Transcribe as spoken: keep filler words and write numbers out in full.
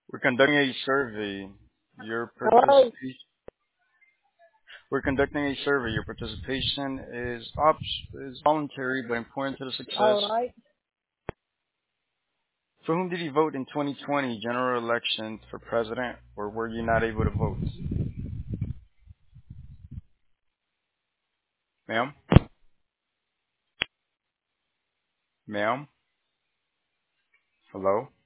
We're conducting a survey. Your Hello. participation. We're conducting a survey. Your participation is op- is voluntary but important to the All success. right. For whom did you vote in twenty twenty general election for president, or were you not able to vote, ma'am? Ma'am? Hello?